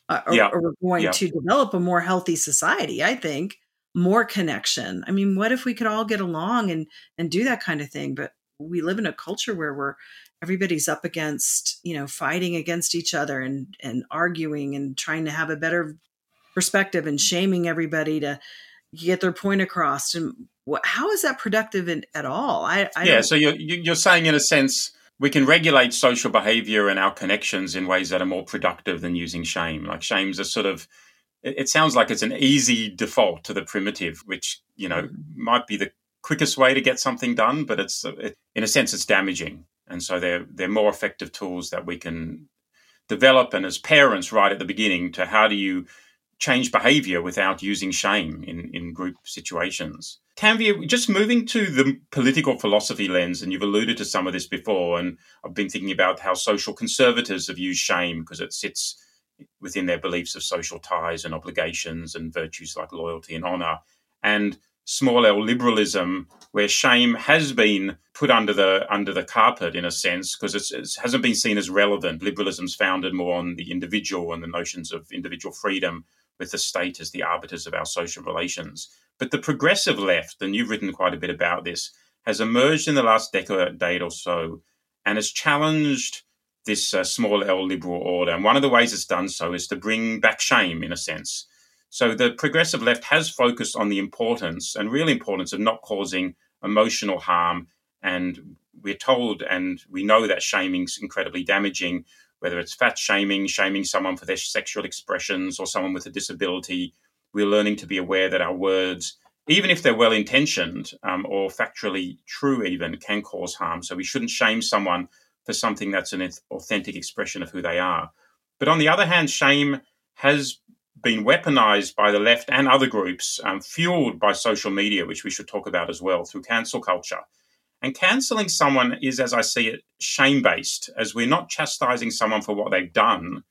or we're going to develop a more healthy society, I think, more connection. I mean, what if we could all get along and do that kind of thing? But we live in a culture where everybody's up against, fighting against each other and arguing and trying to have a better perspective and shaming everybody to get their point across. And how is that productive at all? So you're saying, in a sense, we can regulate social behavior and our connections in ways that are more productive than using shame. Like shame's a sort of, it sounds like it's an easy default to the primitive, which, might be the quickest way to get something done, but in a sense, it's damaging. And so they're more effective tools that we can develop. And as parents, right at the beginning, to how do you change behavior without using shame in group situations. Tanvi, just moving to the political philosophy lens, and you've alluded to some of this before, and I've been thinking about how social conservatives have used shame because it sits within their beliefs of social ties and obligations and virtues like loyalty and honor, and small L liberalism, where shame has been put under the carpet in a sense because it hasn't been seen as relevant. Liberalism's founded more on the individual and the notions of individual freedom, with the state as the arbiters of our social relations. But the progressive left, and you've written quite a bit about this, has emerged in the last decade or so and has challenged this small L liberal order. And one of the ways it's done so is to bring back shame, in a sense. So the progressive left has focused on the importance and real importance of not causing emotional harm. And we're told and we know that shaming's incredibly damaging, whether it's fat shaming, shaming someone for their sexual expressions or someone with a disability. We're learning to be aware that our words, even if they're well-intentioned or factually true even, can cause harm. So we shouldn't shame someone for something that's an authentic expression of who they are. But on the other hand, shame has been weaponized by the left and other groups, fueled by social media, which we should talk about as well, through cancel culture. And cancelling someone is, as I see it, shame-based, as we're not chastising someone for what they've done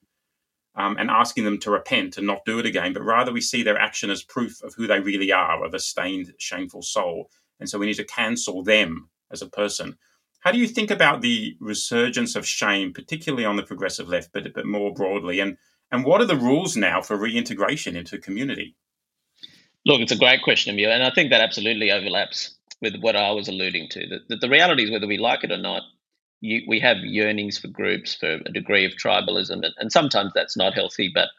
and asking them to repent and not do it again, but rather we see their action as proof of who they really are, of a stained, shameful soul. And so we need to cancel them as a person. How do you think about the resurgence of shame, particularly on the progressive left, but more broadly? And what are the rules now for reintegration into community? Look, it's a great question, Emil, and I think that absolutely overlaps with what I was alluding to. The reality is, whether we like it or not, we have yearnings for groups, for a degree of tribalism, and sometimes that's not healthy, but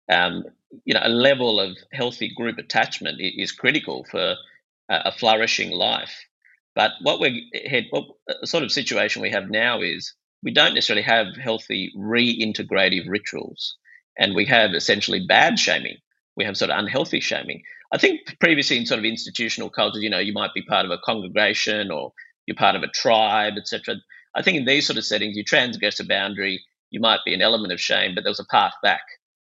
a level of healthy group attachment is critical for a flourishing life. But what sort of situation we have now is we don't necessarily have healthy reintegrative rituals, and we have essentially bad shaming. We have sort of unhealthy shaming. I think previously in sort of institutional cultures, you might be part of a congregation or you're part of a tribe, etc. I think in these sort of settings, you transgress a boundary, you might be an element of shame, but there's a path back.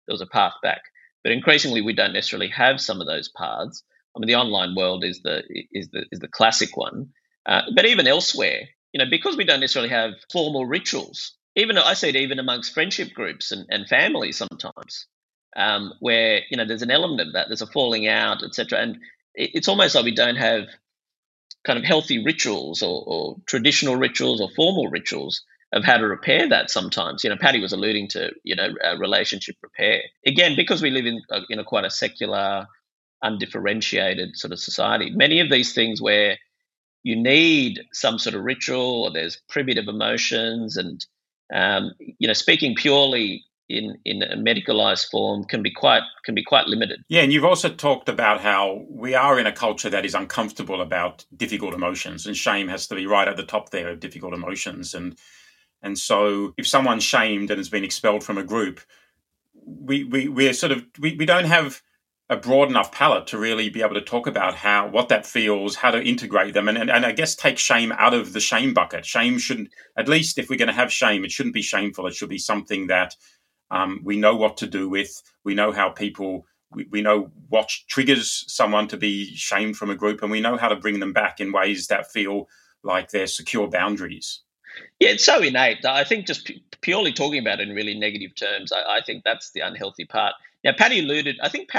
But increasingly, we don't necessarily have some of those paths. I mean, the online world is the classic one. But even elsewhere, because we don't necessarily have formal rituals, even I see it even amongst friendship groups and families sometimes, where there's an element of that. There's a falling out, etc. And it's almost like we don't have kind of healthy rituals or traditional rituals or formal rituals of how to repair that sometimes. Patty was alluding to, relationship repair. Again, because we live in a quite a secular, undifferentiated sort of society, many of these things where you need some sort of ritual or there's primitive emotions and, speaking purely in a medicalized form can be quite limited. Yeah, and you've also talked about how we are in a culture that is uncomfortable about difficult emotions, and shame has to be right at the top there of difficult emotions. And so if someone's shamed and has been expelled from a group, we're sort of we don't have a broad enough palette to really be able to talk about what that feels, how to integrate them, and I guess take shame out of the shame bucket. Shame shouldn't, at least if we're going to have shame, it shouldn't be shameful. It should be something that we know what to do with. We know how people, we know what triggers someone to be shamed from a group, and we know how to bring them back in ways that feel like they're secure boundaries. Yeah, it's so innate. I think just purely talking about it in really negative terms, I think that's the unhealthy part. Now, Paddy alluded, I think,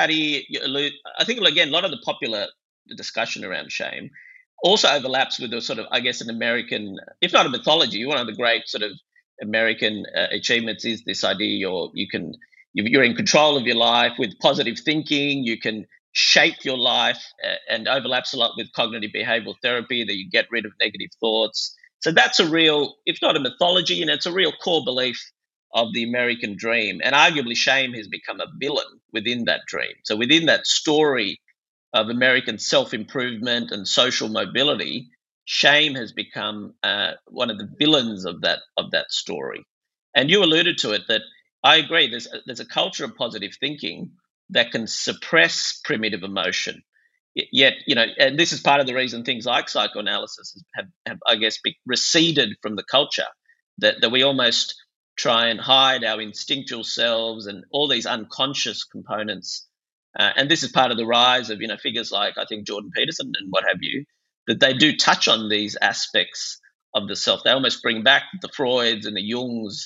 again, a lot of the popular discussion around shame also overlaps with a sort of, I guess, an American, if not a mythology, one of the great sort of American achievements is this idea you're in control of your life with positive thinking, you can shape your life, and overlaps a lot with cognitive behavioral therapy, that you get rid of negative thoughts. So that's a real, if not a mythology, and it's a real core belief of the American dream. And arguably shame has become a villain within that dream. So within that story of American self-improvement and social mobility, shame has become one of the villains of that story. And you alluded to it, that I agree, there's a culture of positive thinking that can suppress primitive emotion. Yet, and this is part of the reason things like psychoanalysis have I guess, receded from the culture, that we almost try and hide our instinctual selves and all these unconscious components. And this is part of the rise of, figures like, I think, Jordan Peterson and what have you, that they do touch on these aspects of the self. They almost bring back the Freuds and the Jungs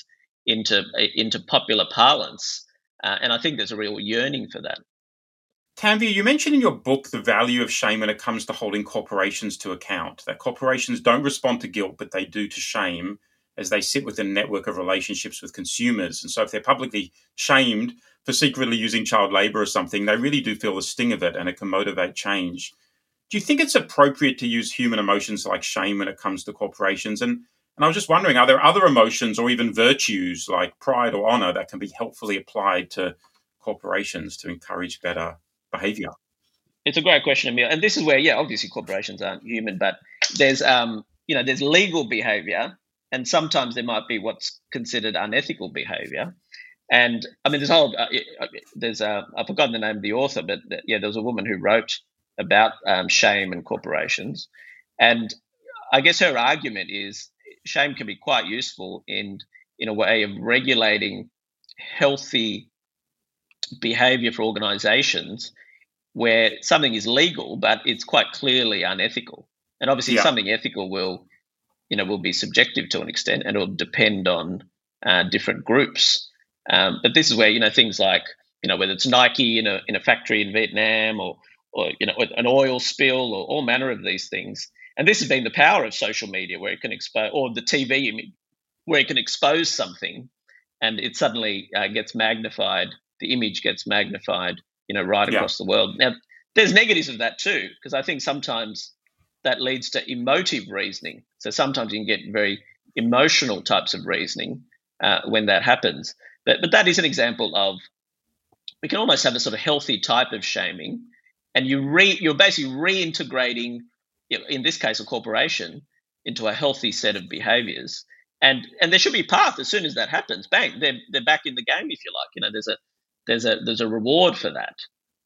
into popular parlance. And I think there's a real yearning for that. Tanveer, you mentioned in your book the value of shame when it comes to holding corporations to account, that corporations don't respond to guilt, but they do to shame, as they sit within a network of relationships with consumers. And so if they're publicly shamed for secretly using child labor or something, they really do feel the sting of it, and it can motivate change. Do you think it's appropriate to use human emotions like shame when it comes to corporations? And I was just wondering, are there other emotions or even virtues like pride or honor that can be helpfully applied to corporations to encourage better behavior? It's a great question, Emil. And this is where, obviously corporations aren't human, but there's legal behavior, and sometimes there might be what's considered unethical behavior. And I mean, I've forgotten the name of the author, but there was a woman who wrote about shame and corporations. And I guess her argument is shame can be quite useful in a way of regulating healthy behavior for organizations where something is legal, but it's quite clearly unethical. And obviously something ethical will be subjective to an extent, and it'll depend on different groups. But this is where, things like, whether it's Nike in a factory in Vietnam or an oil spill or all manner of these things. And this has been the power of social media, where it can expose, or the TV image, where it can expose something and it suddenly gets magnified. The image gets magnified, right across the world. Now, there's negatives of that too, because I think sometimes that leads to emotive reasoning. So sometimes you can get very emotional types of reasoning when that happens. But that is an example of, we can almost have a sort of healthy type of shaming, and you're basically reintegrating, in this case, a corporation into a healthy set of behaviors. And there should be a path. As soon as that happens, bang, they're back in the game, if you like. There's a reward for that.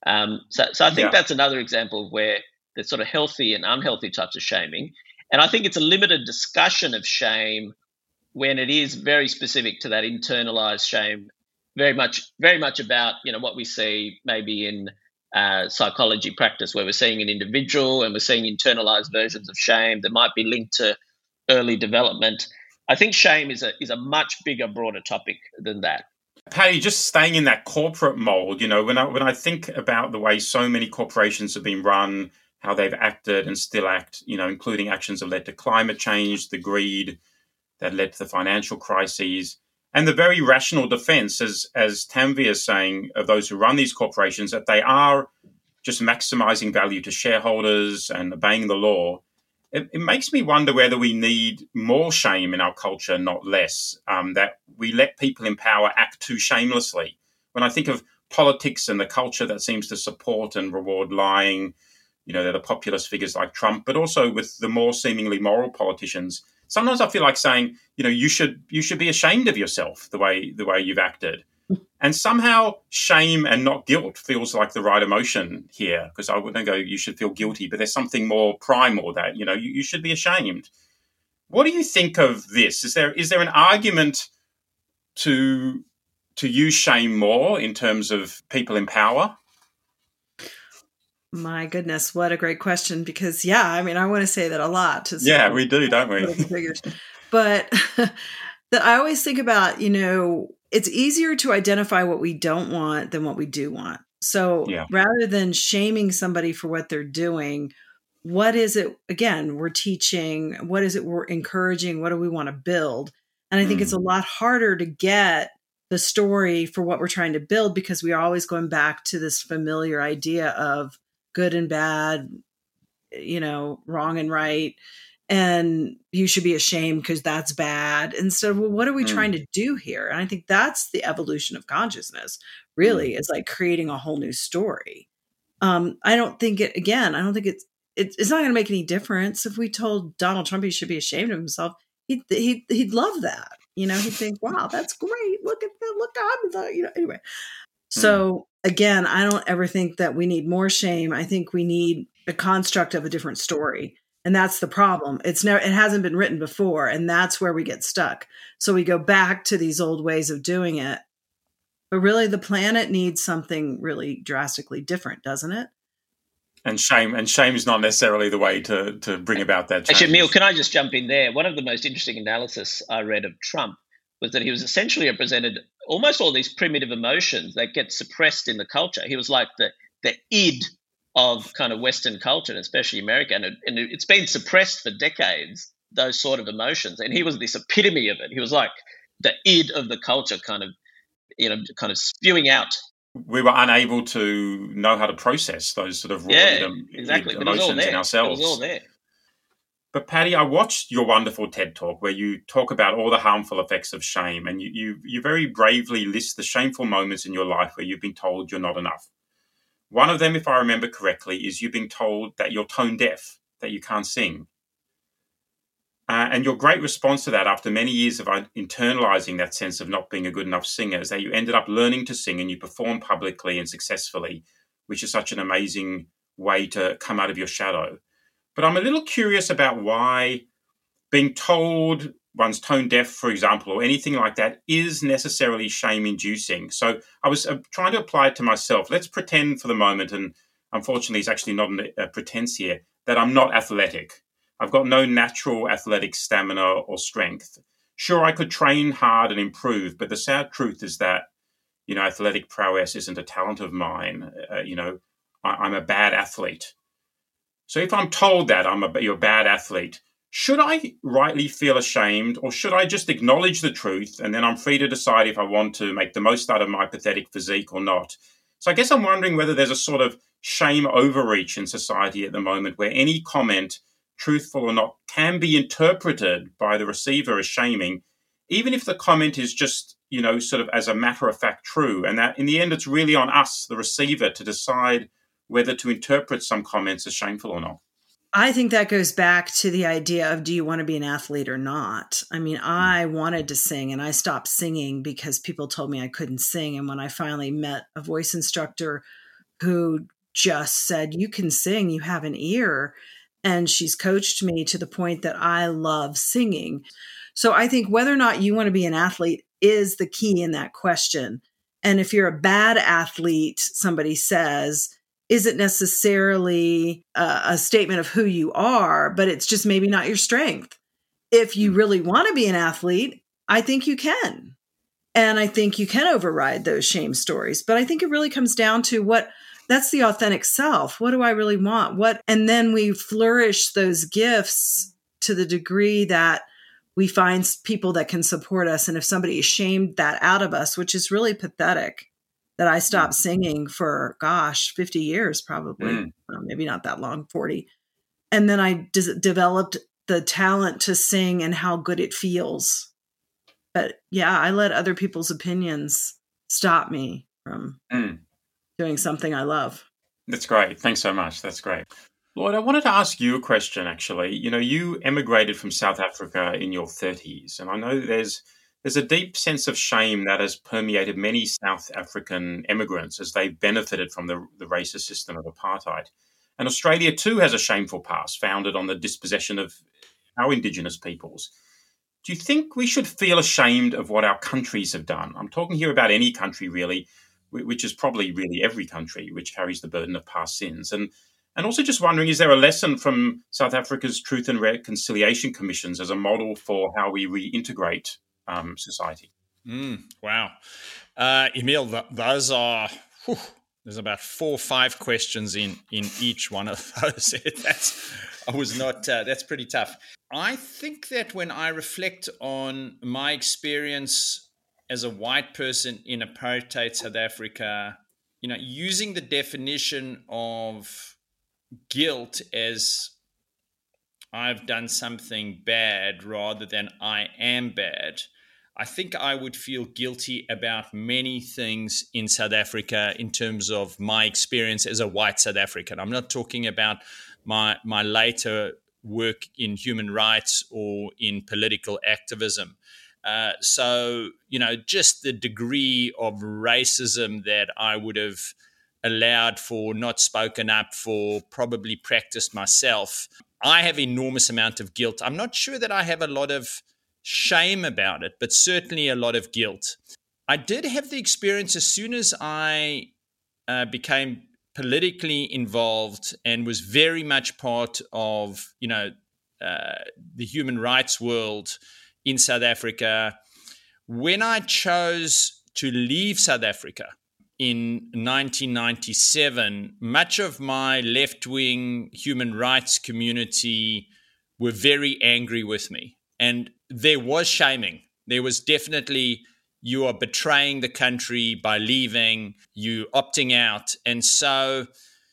So I think that's another example of where there's sort of healthy and unhealthy types of shaming. And I think it's a limited discussion of shame when it is very specific to that internalized shame, very much about, what we see maybe in psychology practice, where we're seeing an individual and we're seeing internalized versions of shame that might be linked to early development. I think shame is a much bigger, broader topic than that. Paddy, just staying in that corporate mold, when I think about the way so many corporations have been run, how they've acted and still act, including actions that led to climate change, the greed that led to the financial crises, and the very rational defense, as Tanveer is saying, of those who run these corporations, that they are just maximizing value to shareholders and obeying the law. It makes me wonder whether we need more shame in our culture, not less, that we let people in power act too shamelessly. When I think of politics and the culture that seems to support and reward lying, they're the populist figures like Trump, but also with the more seemingly moral politicians, sometimes I feel like saying, you should be ashamed of yourself the way you've acted. And somehow shame and not guilt feels like the right emotion here, because I wouldn't go, you should feel guilty, but there's something more primal that, you should be ashamed. What do you think of this? Is there an argument to use shame more in terms of people in power? My goodness, what a great question. Because, I want to say that a lot. Yeah, we do, don't we? But that I always think about, it's easier to identify what we don't want than what we do want. So rather than shaming somebody for what they're doing, what is it, again, we're teaching? What is it we're encouraging? What do we want to build? And I think it's a lot harder to get the story for what we're trying to build, because we are always going back to this familiar idea of good and bad, wrong and right. And you should be ashamed because that's bad. And so, what are we trying to do here? And I think that's the evolution of consciousness, really, is like creating a whole new story. I don't think it's not going to make any difference if we told Donald Trump he should be ashamed of himself. He'd love that. He'd think, wow, that's great. Look at that. Look, anyway. So again, I don't ever think that we need more shame. I think we need a construct of a different story. And that's the problem. It hasn't been written before. And that's where we get stuck. So we go back to these old ways of doing it. But really, the planet needs something really drastically different, doesn't it? And shame is not necessarily the way to bring about that change. Actually, Emil, can I just jump in there? One of the most interesting analysis I read of Trump was that he was essentially represented almost all these primitive emotions that get suppressed in the culture. He was like the id of kind of Western culture, and especially American, and it's been suppressed for decades, those sort of emotions. And he was this epitome of it. He was like the id of the culture, kind of spewing out. We were unable to know how to process those sort of raw emotions in ourselves. It was all there. But Patty, I watched your wonderful TED Talk where you talk about all the harmful effects of shame, and you very bravely list the shameful moments in your life where you've been told you're not enough. One of them, if I remember correctly, is you being told that you're tone deaf, that you can't sing. And your great response to that after many years of internalizing that sense of not being a good enough singer is that you ended up learning to sing and you perform publicly and successfully, which is such an amazing way to come out of your shadow. But I'm a little curious about why being told one's tone deaf, for example, or anything like that is necessarily shame-inducing. So I was trying to apply it to myself. Let's pretend for the moment, and unfortunately it's actually not a pretense here, that I'm not athletic. I've got no natural athletic stamina or strength. Sure, I could train hard and improve, but the sad truth is that, athletic prowess isn't a talent of mine. I'm a bad athlete. So if I'm told that you're a bad athlete, should I rightly feel ashamed, or should I just acknowledge the truth and then I'm free to decide if I want to make the most out of my pathetic physique or not? So I guess I'm wondering whether there's a sort of shame overreach in society at the moment where any comment, truthful or not, can be interpreted by the receiver as shaming, even if the comment is just, sort of as a matter of fact true. And that in the end, it's really on us, the receiver, to decide whether to interpret some comments as shameful or not. I think that goes back to the idea of, do you want to be an athlete or not? I mean, I wanted to sing and I stopped singing because people told me I couldn't sing. And when I finally met a voice instructor who just said, you can sing, you have an ear. And she's coached me to the point that I love singing. So I think whether or not you want to be an athlete is the key in that question. And if you're a bad athlete, somebody says, isn't necessarily a statement of who you are, but it's just maybe not your strength. If you really want to be an athlete, I think you can. And I think you can override those shame stories. But I think it really comes down to that's the authentic self. What do I really want? And then we flourish those gifts to the degree that we find people that can support us. And if somebody is shamed that out of us, which is really pathetic, that I stopped singing for, 50 years probably, maybe not that long, 40. And then I developed the talent to sing and how good it feels. But yeah, I let other people's opinions stop me from doing something I love. That's great. Thanks so much. That's great. Lloyd, I wanted to ask you a question, actually. You emigrated from South Africa in your 30s, and I know there's there's a deep sense of shame that has permeated many South African immigrants as they benefited from the racist system of apartheid. And Australia too has a shameful past founded on the dispossession of our Indigenous peoples. Do you think we should feel ashamed of what our countries have done? I'm talking here about any country, really, which is probably really every country which carries the burden of past sins. And also just wondering, is there a lesson from South Africa's Truth and Reconciliation Commissions as a model for how we reintegrate society? Wow. Emil, those are... there's about 4 or 5 questions in each one of those. That's pretty tough. I think that when I reflect on my experience as a white person in apartheid South Africa, using the definition of guilt as I've done something bad rather than I am bad, I think I would feel guilty about many things in South Africa in terms of my experience as a white South African. I'm not talking about my later work in human rights or in political activism. So, just the degree of racism that I would have allowed for, not spoken up for, probably practiced myself. I have enormous amount of guilt. I'm not sure that I have a lot of shame about it, but certainly a lot of guilt. I did have the experience as soon as I became politically involved and was very much part of, the human rights world in South Africa. When I chose to leave South Africa in 1997, much of my left-wing human rights community were very angry with me. And there was shaming. There was definitely, you are betraying the country by leaving, you opting out. And so,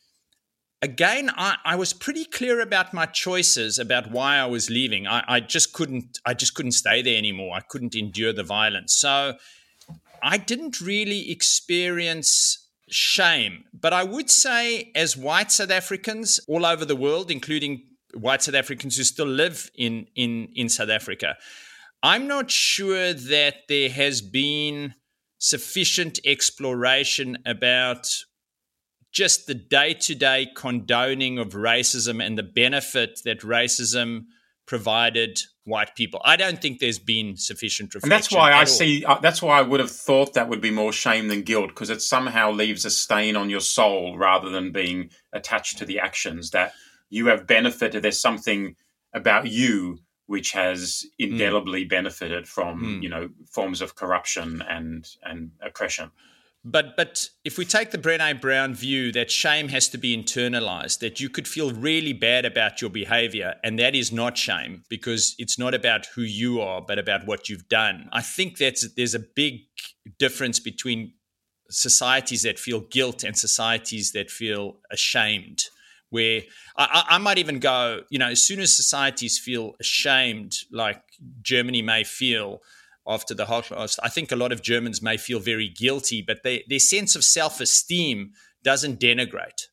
again, I was pretty clear about my choices, about why I was leaving. I just couldn't stay there anymore. I couldn't endure the violence. So I didn't really experience shame. But I would say, as white South Africans all over the world, including white South Africans who still live in South Africa, I'm not sure that there has been sufficient exploration about just the day-to-day condoning of racism and the benefit that racism provided white people. I don't think there's been sufficient reflection. And that's why I would have thought that would be more shame than guilt, because it somehow leaves a stain on your soul rather than being attached to the actions that you have benefited. There's something about you which has indelibly benefited from, forms of corruption and oppression. But if we take the Brené Brown view that shame has to be internalized, that you could feel really bad about your behavior, and that is not shame because it's not about who you are, but about what you've done. I think that there's a big difference between societies that feel guilt and societies that feel ashamed, where I might even go, as soon as societies feel ashamed, like Germany may feel after the Holocaust, I think a lot of Germans may feel very guilty, but their sense of self-esteem doesn't denigrate.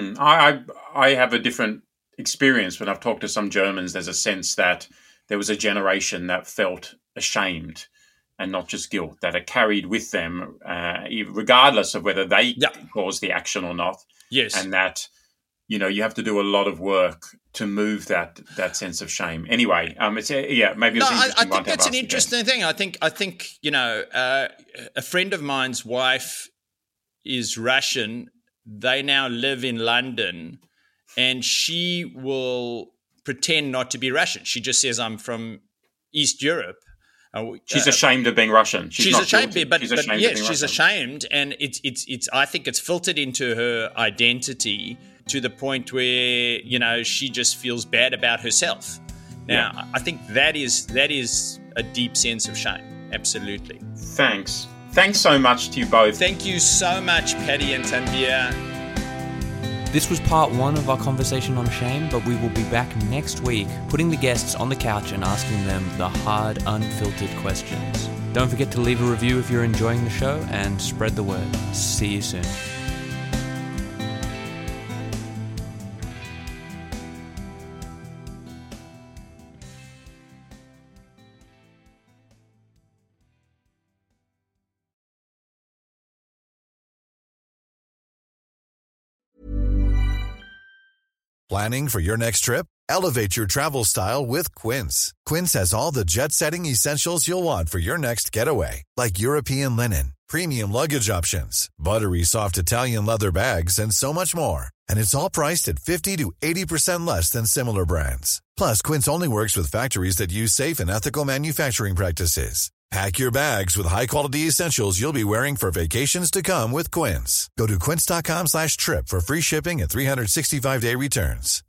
I have a different experience. When I've talked to some Germans, there's a sense that there was a generation that felt ashamed and not just guilt, that it carried with them, regardless of whether they caused the action or not. Yes. And that, you have to do a lot of work to move that sense of shame. Anyway, maybe it's interesting. I think that's an interesting thing. I think a friend of mine's wife is Russian. They now live in London, and she will pretend not to be Russian. She just says, "I'm from East Europe." She's ashamed of being Russian. She's ashamed, she's ashamed, and it's. I think it's filtered into her identity to the point where she just feels bad about herself. Now, I think that is a deep sense of shame. Absolutely. Thanks so much to you both. Thank you so much, Paddy and Tanvir. This was part 1 of our conversation on shame, but we will be back next week, putting the guests on the couch and asking them the hard, unfiltered questions. Don't forget to leave a review if you're enjoying the show, and spread the word. See you soon. Planning for your next trip? Elevate your travel style with Quince. Quince has all the jet-setting essentials you'll want for your next getaway, like European linen, premium luggage options, buttery soft Italian leather bags, and so much more. And it's all priced at 50 to 80% less than similar brands. Plus, Quince only works with factories that use safe and ethical manufacturing practices. Pack your bags with high-quality essentials you'll be wearing for vacations to come with Quince. Go to quince.com/trip for free shipping and 365-day returns.